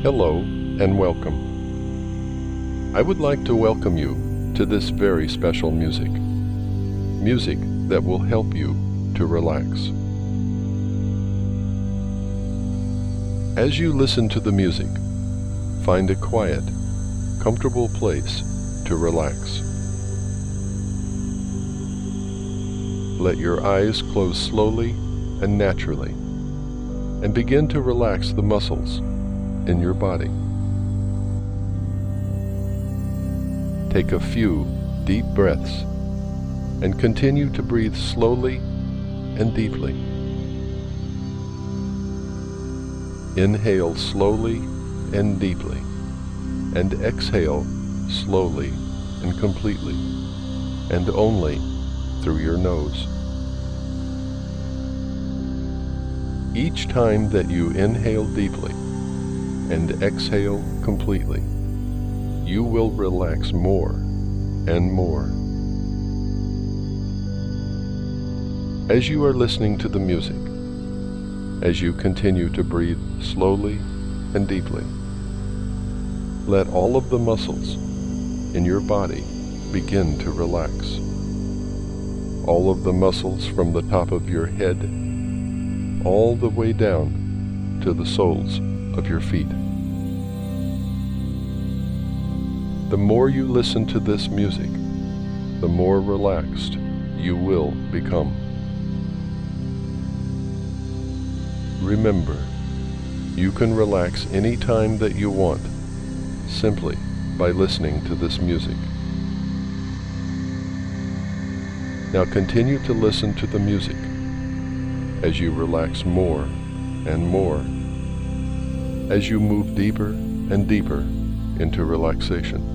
Hello and welcome. I would like to welcome you to this very special music that will help you to relax. As you listen to the music, find a quiet, comfortable place to relax. Let your eyes close slowly and naturally, and begin to relax the muscles in your body. Take a few deep breaths and continue to breathe slowly and deeply. Inhale slowly and deeply, and exhale slowly and completely, and only through your nose. Each time that you inhale deeply and exhale completely, you will relax more and more. As you are listening to the music, as you continue to breathe slowly and deeply, let all of the muscles in your body begin to relax. All of the muscles from the top of your head all the way down to the soles of your feet. The more you listen to this music, the more relaxed you will become. Remember, you can relax any time that you want simply by listening to this music. Now continue to listen to the music as you relax more and more, as you move deeper and deeper into relaxation.